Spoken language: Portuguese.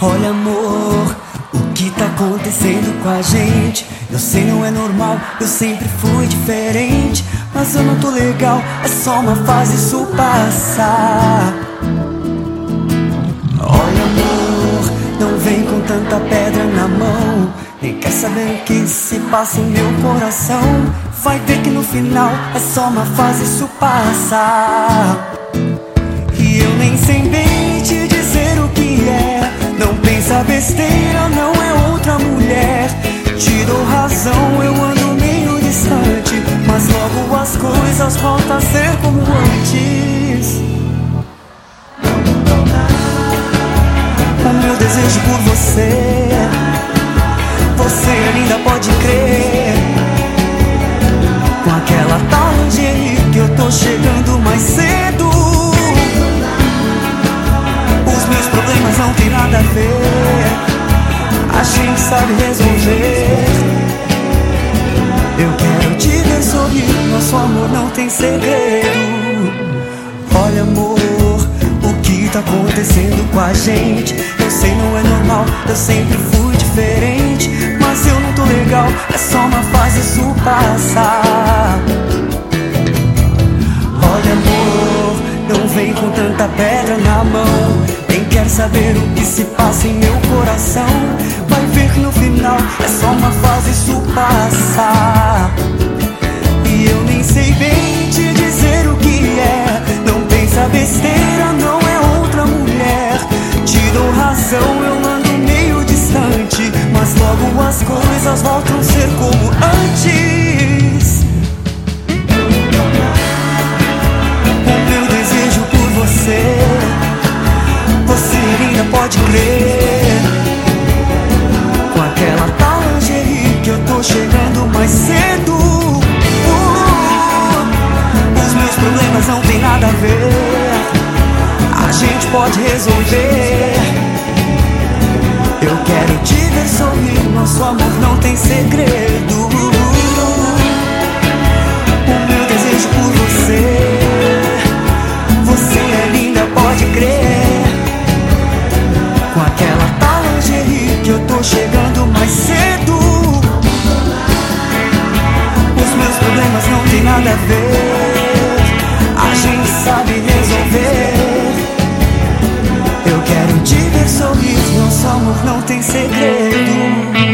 Olha, amor, o que tá acontecendo com a gente? Eu sei, não é normal, eu sempre fui diferente, mas eu não tô legal, é só uma fase, isso passa. Olha, amor, não vem com tanta pedra na mão, nem quer saber o que se passa em meu coração. Vai ver que no final é só uma fase, isso passa. E eu nem sei bem te dizer o que é. Não pensa besteira, não é outra mulher. Te dou razão, eu ando meio distante, mas logo as coisas voltam a ser como antes. O meu desejo por você, você ainda pode crer. Com aquela tarde que eu tô chegando mais cedo, os meus problemas não tem nada a ver, a gente sabe resolver. Eu quero te ver sorrir, nosso amor não tem segredo. Olha, amor, o que tá acontecendo com a gente? Eu sei, não é normal, eu sempre fui diferente, mas eu não tô legal, é só uma fase, isso passa. Olha, amor, não vem com tanta pedra na mão, nem quer saber o que se passa em meu coração. Vai ver que no final é só uma fase, isso passa. E eu nem sei bem te dizer o que é. Não pensa besteira, não é outra mulher. Te dou razão, eu ando meio distante, mas logo as coisas voltam a ser como antes. O meu desejo por você, você ainda pode crer. Com aquela tarde que eu tô chegando mais cedo, os meus problemas não tem nada a ver, a gente pode resolver. Eu quero te ver sorrir, nosso amor não tem segredo. O meu desejo por você, você é linda, pode crer. Com aquela tarde que eu tô chegando mais cedo, os meus problemas não tem nada a ver, a gente sabe resolver. Eu quero te ver sorrir, nosso amor não tem segredo.